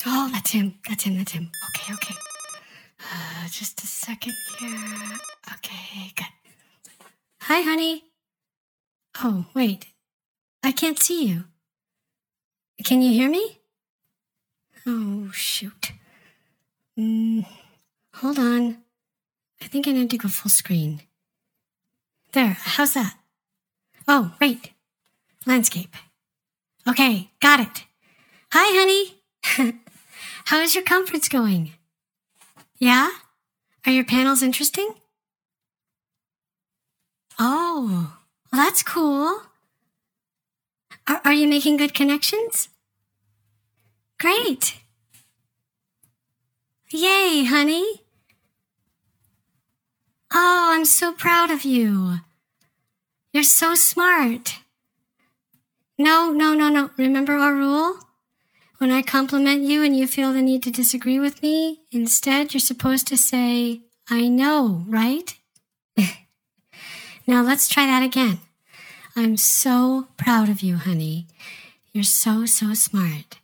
Oh, that's him. Okay. Just a second here. Okay, good. Hi, honey. Oh, wait. I can't see you. Can you hear me? Oh, shoot. Hold on. I think I need to go full screen. There, how's that? Oh, wait. Landscape. Okay, got it. Hi, honey. How is your conference going? Yeah? Are your panels interesting? Oh, well, that's cool. Are you making good connections? Great. Yay, honey. Oh, I'm so proud of you. You're so smart. No. Remember our rule? When I compliment you and you feel the need to disagree with me, instead you're supposed to say, I know, right? Now let's try that again. I'm so proud of you, honey. You're so smart.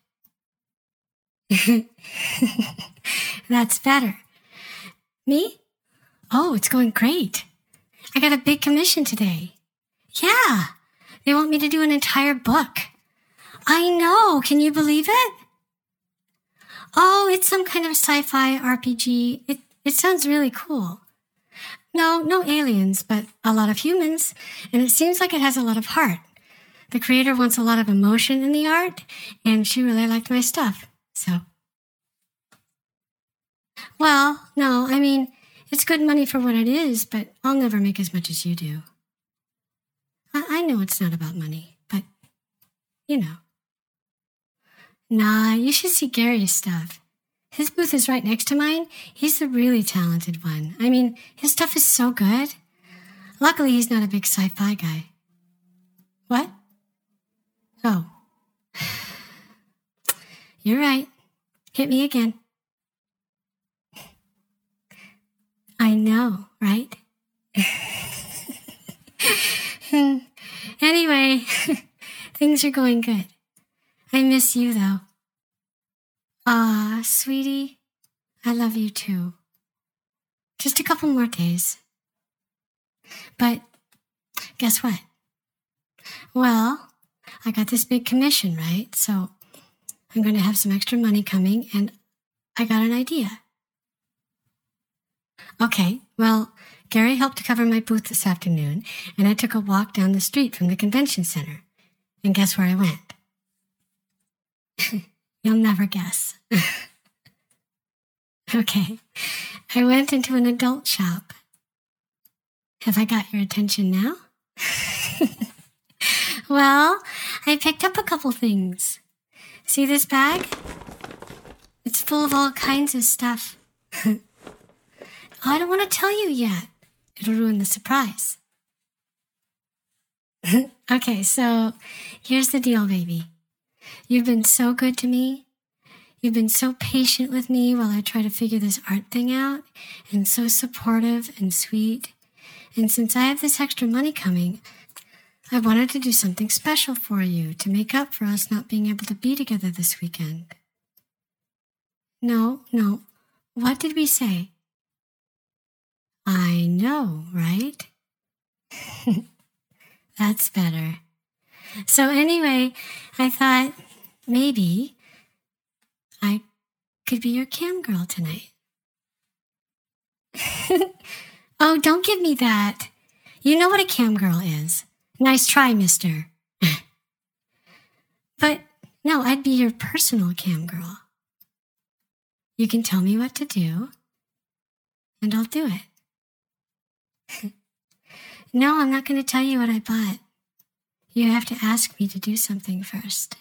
That's better. Me? Oh, it's going great. I got a big commission today. Yeah, they want me to do an entire book. I know, can you believe it? Oh, it's some kind of sci-fi RPG. It sounds really cool. No aliens, but a lot of humans, and it seems like it has a lot of heart. The creator wants a lot of emotion in the art, and she really liked my stuff, so. Well, no, I mean, it's good money for what it is, but I'll never make as much as you do. I know it's not about money, but, you know. Nah, you should see Gary's stuff. His booth is right next to mine. He's the really talented one. I mean, his stuff is so good. Luckily, he's not a big sci-fi guy. What? Oh. You're right. Hit me again. I know, right? Anyway, things are going good. I miss you, though. Aw, sweetie, I love you too. Just a couple more days. But guess what? Well, I got this big commission, right? So I'm going to have some extra money coming, and I got an idea. Okay, well, Gary helped to cover my booth this afternoon, and I took a walk down the street from the convention center. And guess where I went? You'll never guess. Okay, I went into an adult shop. Have I got your attention now? Well, I picked up a couple things. See this bag? It's full of all kinds of stuff. I don't want to tell you yet. It'll ruin the surprise. Okay, so here's the deal, baby. You've been so good to me. You've been so patient with me while I try to figure this art thing out, and so supportive and sweet. And since I have this extra money coming, I wanted to do something special for you to make up for us not being able to be together this weekend. No. What did we say? I know, right? That's better. So anyway, I thought maybe I could be your cam girl tonight. Oh, don't give me that. You know what a cam girl is. Nice try, mister. But no, I'd be your personal cam girl. You can tell me what to do, and I'll do it. No, I'm not going to tell you what I bought. You have to ask me to do something first.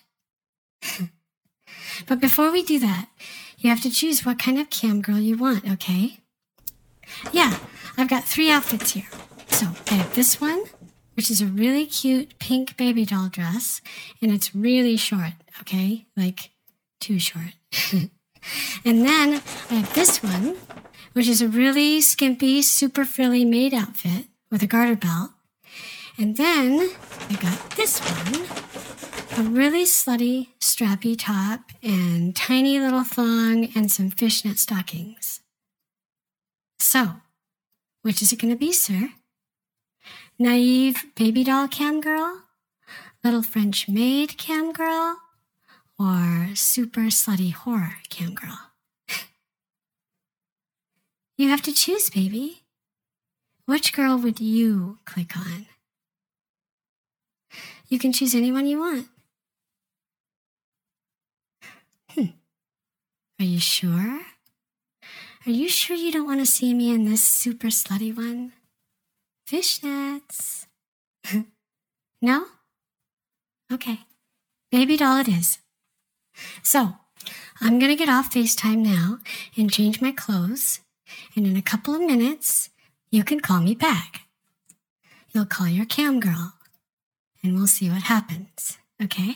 But before we do that, you have to choose what kind of cam girl you want, okay? Yeah, I've got 3 outfits here. So I have this one, which is a really cute pink baby doll dress, and it's really short, okay? Like, too short. And then I have this one, which is a really skimpy, super frilly maid outfit with a garter belt. And then I got this one, a really slutty, strappy top and tiny little thong and some fishnet stockings. So, which is it going to be, sir? Naive baby doll cam girl? Little French maid cam girl? Or super slutty horror cam girl? You have to choose, baby. Which girl would you click on? You can choose anyone you want. Are you sure? Are you sure you don't want to see me in this super slutty one? Fishnets. No? Okay. Baby doll it is. So, I'm going to get off FaceTime now and change my clothes. And in a couple of minutes, you can call me back. You'll call your cam girl. And we'll see what happens. Okay?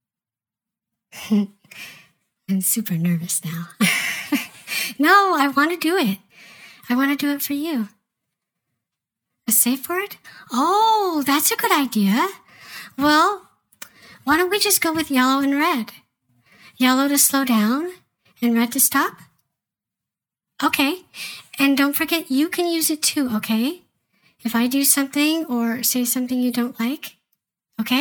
I'm super nervous now. No, I want to do it. I want to do it for you. A safe word? Oh, that's a good idea. Well, why don't we just go with yellow and red? Yellow to slow down and red to stop? Okay. And don't forget, you can use it too, okay? If I do something or say something you don't like, okay?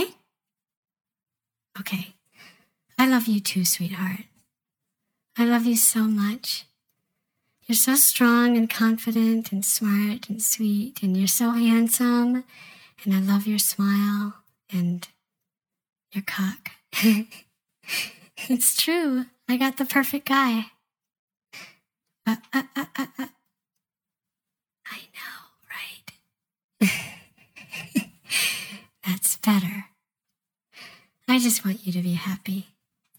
Okay. I love you too, sweetheart. I love you so much. You're so strong and confident and smart and sweet, and you're so handsome, and I love your smile and your cock. It's true. I got the perfect guy. I know, right? That's better. I just want you to be happy.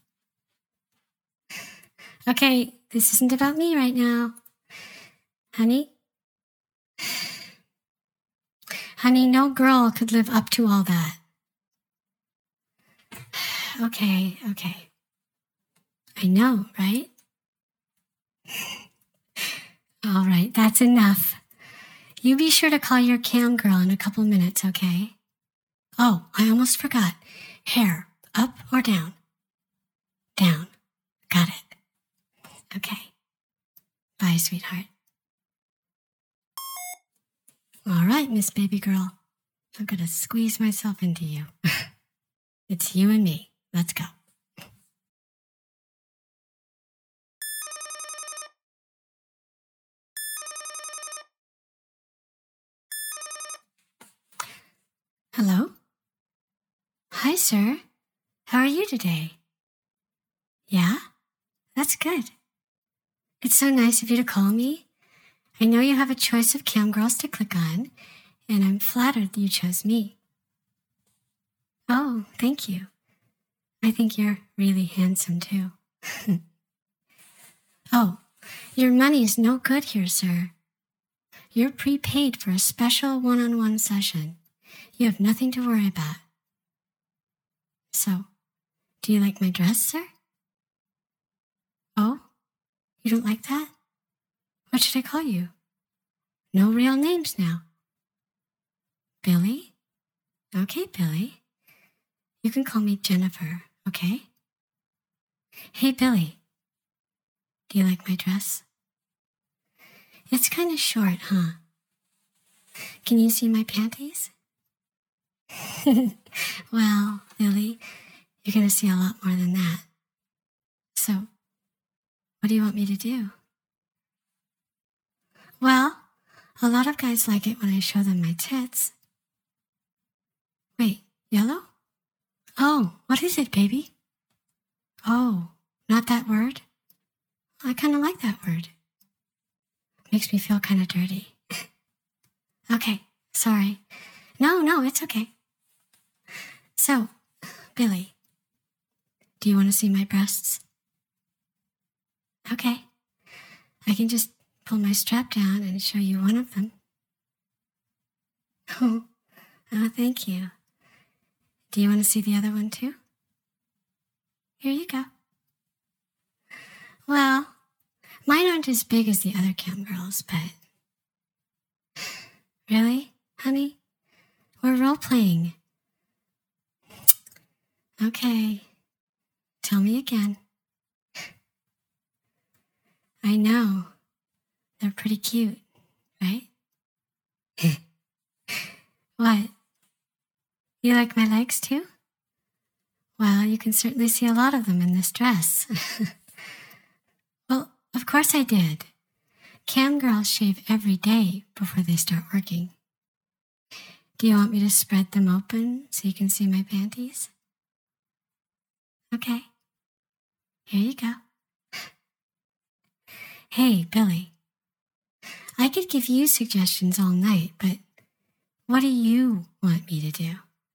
Okay, this isn't about me right now. Honey? Honey, no girl could live up to all that. Okay. I know, right? All right, that's enough. You be sure to call your cam girl in a couple minutes, okay? Oh, I almost forgot. Hair, up or down? Down. Got it. Okay. Bye, sweetheart. All right, Miss Baby Girl. I'm going to squeeze myself into you. It's you and me. Let's go. Hello? Hi, sir. How are you today? Yeah? That's good. It's so nice of you to call me. I know you have a choice of cam girls to click on, and I'm flattered that you chose me. Oh, thank you. I think you're really handsome, too. Oh, your money's no good here, sir. You're prepaid for a special one-on-one session. You have nothing to worry about. So, do you like my dress, sir? Oh, you don't like that? What should I call you? No real names now. Billy? Okay, Billy. You can call me Jennifer, okay? Hey, Billy. Do you like my dress? It's kind of short, huh? Can you see my panties? Well, Billy, you're going to see a lot more than that. So, what do you want me to do? Well, a lot of guys like it when I show them my tits. Wait, yellow? Oh, what is it, baby? Oh, not that word? I kind of like that word. Makes me feel kind of dirty. Okay, sorry. No, it's okay. So, Billy, do you want to see my breasts? Okay. I can just pull my strap down and show you one of them. Oh, thank you. Do you want to see the other one too? Here you go. Well, mine aren't as big as the other cam girls, but... Really, honey? We're role-playing. Okay. Tell me again. I know. They're pretty cute, right? What? You like my legs too? Well, you can certainly see a lot of them in this dress. Well, of course I did. Cam girls shave every day before they start working. Do you want me to spread them open so you can see my panties? Okay. Here you go. Hey, Billy. I could give you suggestions all night, but what do you want me to do?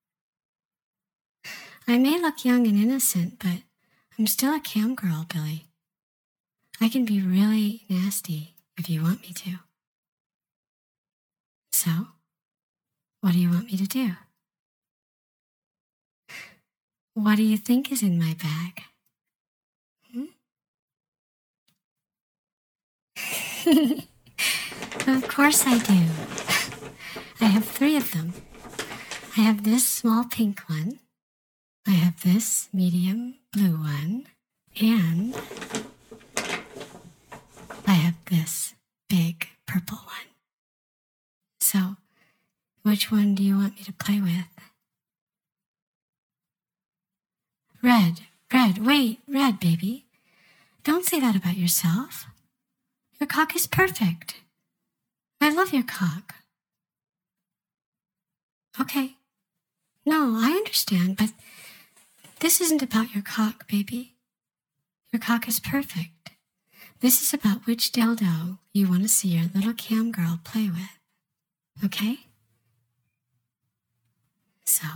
I may look young and innocent, but I'm still a cam girl, Billy. I can be really nasty if you want me to. So, what do you want me to do? What do you think is in my bag? Of course I do. I have 3 of them. I have this small pink one. I have this medium blue one. And I have this big purple one. So, which one do you want me to play with? Red, wait, red, baby. Don't say that about yourself. Your cock is perfect. I love your cock. Okay. No, I understand, but this isn't about your cock, baby. Your cock is perfect. This is about which dildo you want to see your little cam girl play with. Okay? So?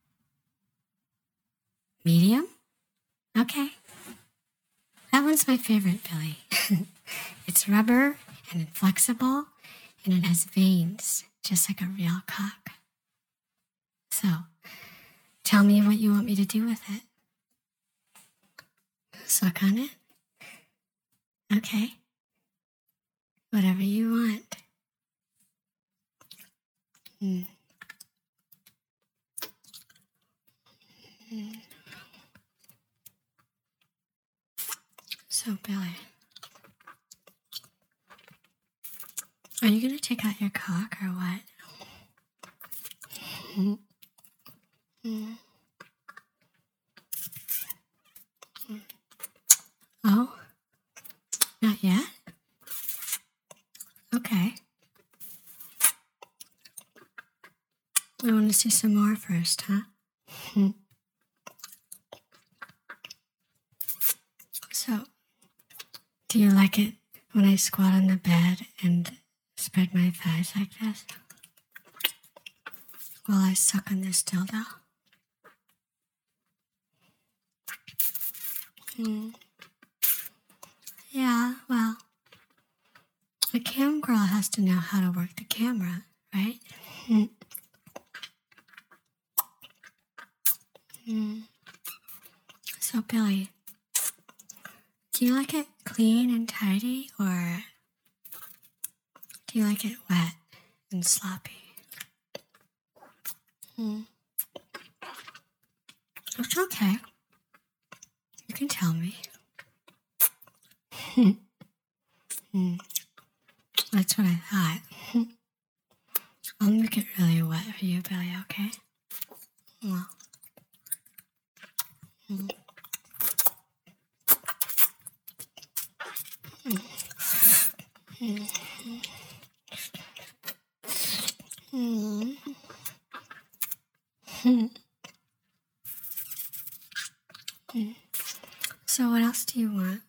Medium? Okay. That one's my favorite, Billy. It's rubber and it's flexible and it has veins, just like a real cock. So, tell me what you want me to do with it. Suck on it? Okay. Whatever you want. So, Billy, are you going to take out your cock or what? Oh? Not yet? Okay. I want to see some more first, huh? So, do you like it when I squat on the bed and spread my thighs like this? While I suck on this dildo? Yeah, well, a cam girl has to know how to work the camera, right? So, Billy, do you like it clean and tidy, or do you like it wet and sloppy? It's okay. You can tell me. That's what I thought. I'll make it really wet for you, Billy, okay? Well. So what else do you want?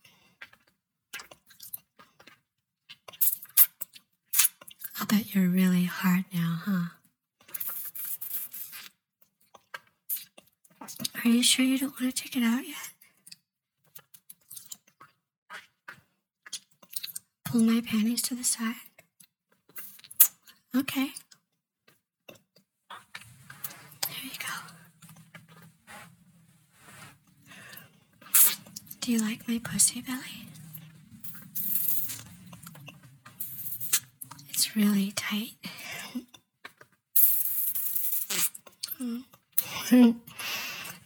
I'll bet you're really hard now, huh? Are you sure you don't want to check it out yet? Pull my panties to the side. Okay. There you go. Do you like my pussy, Billy? It's really tight.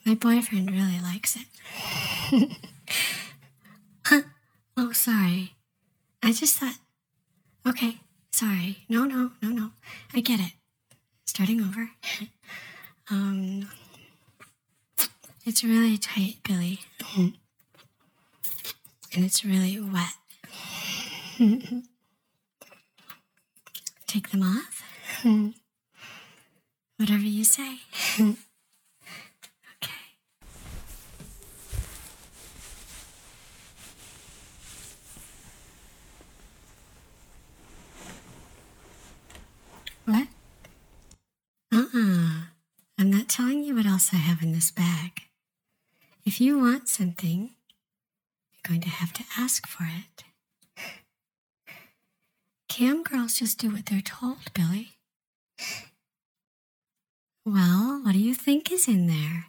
My boyfriend really likes it. Oh, sorry. I just thought, okay, sorry. No. I get it. Starting over. It's really tight, Billy. And it's really wet. Take them off? Whatever you say. Okay. What? I'm not telling you what else I have in this bag. If you want something, you're going to have to ask for it. Cam girls just do what they're told, Billy. Well, what do you think is in there?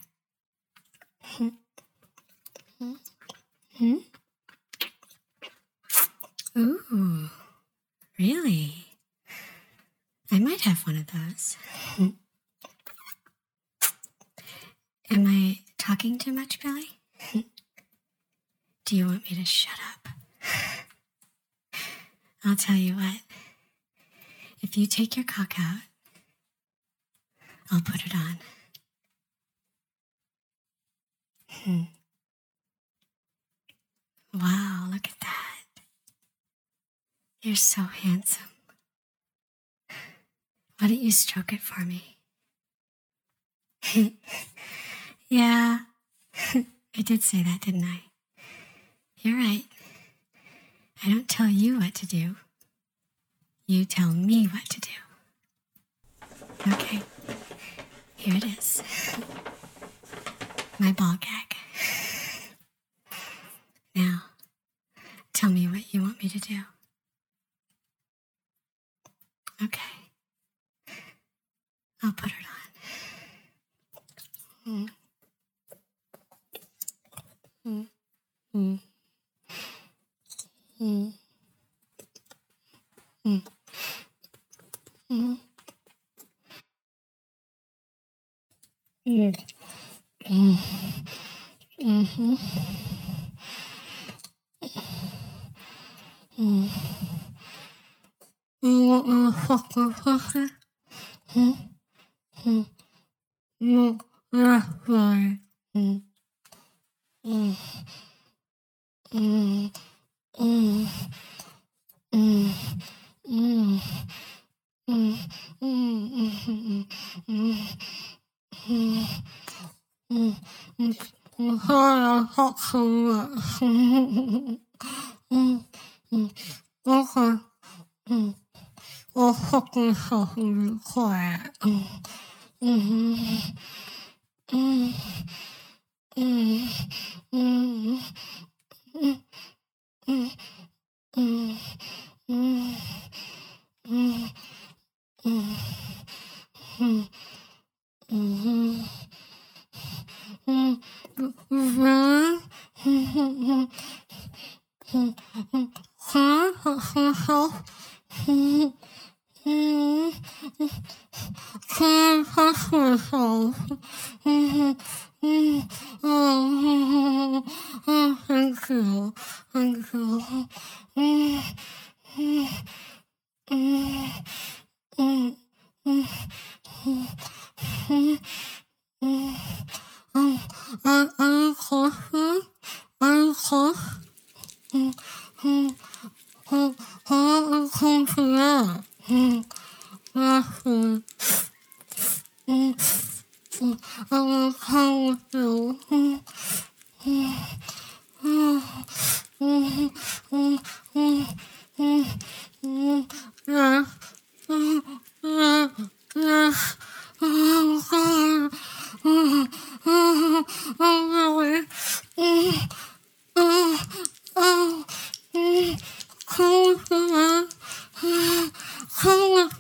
Ooh, really? I might have one of those. Am I talking too much, Billy? Do you want me to shut up? I'll tell you what. If you take your cock out, I'll put it on. Wow, look at that. You're so handsome. Why don't you stroke it for me? Yeah, I did say that, didn't I? You're right. I don't tell you what to do. You tell me what to do. Okay, here it is. My ball gag. Now, tell me what you want me to do. Okay. I'll put it on. Can't touch myself. Thank you. Thank you. Are you coughing? Are you coughing? Come to that. Last one. I will come with you. Yes. Yes. Oh, God. Oh, really? Come with me. Come with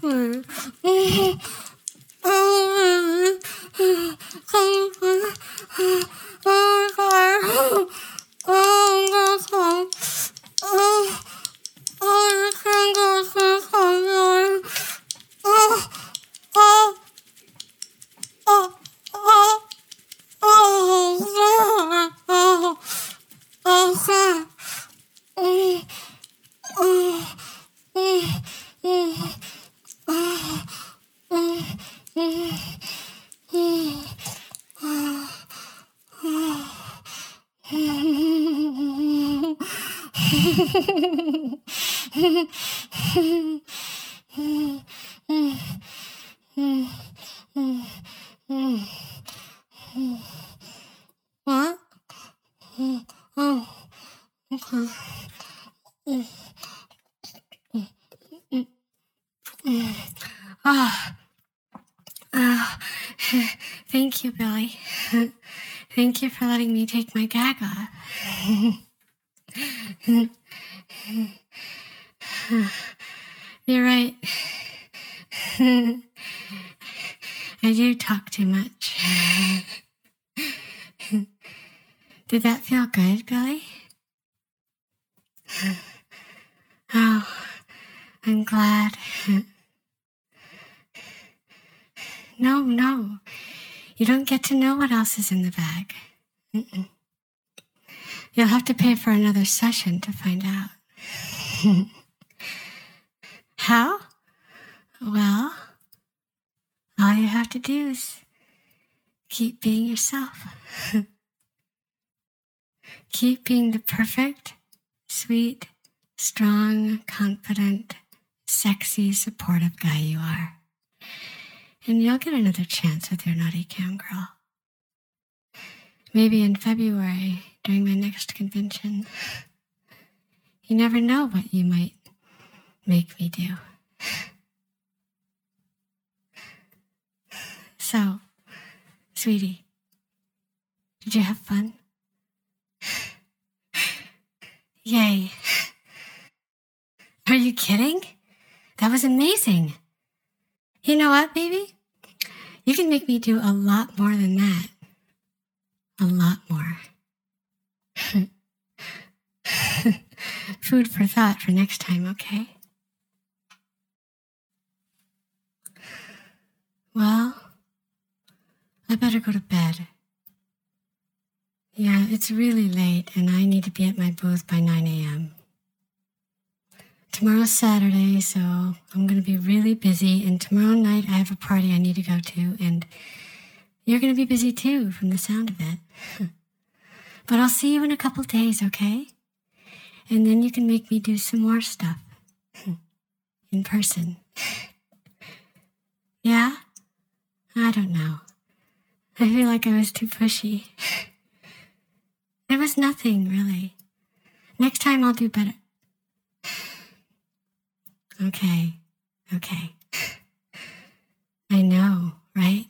What? Oh, okay. Ah, thank you, Billy. Thank you for letting me take my gag off. You're right. I do talk too much. Did that feel good, Billy? Oh, I'm glad. No. You don't get to know what else is in the bag. Mm-mm. You'll have to pay for another session to find out. How? Well, all you have to do is keep being yourself. Keep being the perfect, sweet, strong, confident, sexy, supportive guy you are. And you'll get another chance with your naughty cam girl. Maybe in February, during my next convention. You never know what you might make me do. So, sweetie, did you have fun? Yay. Are you kidding? That was amazing. You know what, baby? You can make me do a lot more than that. A lot more. Food for thought for next time, okay? Well, I better go to bed. Yeah, it's really late and I need to be at my booth by 9 a.m. Tomorrow's Saturday, so I'm going to be really busy, and tomorrow night I have a party I need to go to, and you're going to be busy too, from the sound of it. But I'll see you in a couple days, okay? And then you can make me do some more stuff. In person. Yeah? I don't know. I feel like I was too pushy. There was nothing, really. Next time I'll do better. Okay. I know, right?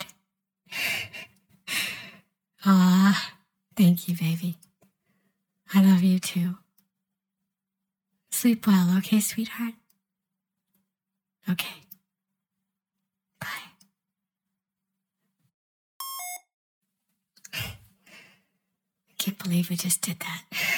Aw, thank you, baby. I love you too. Sleep well, okay, sweetheart? Okay. Bye. I can't believe we just did that.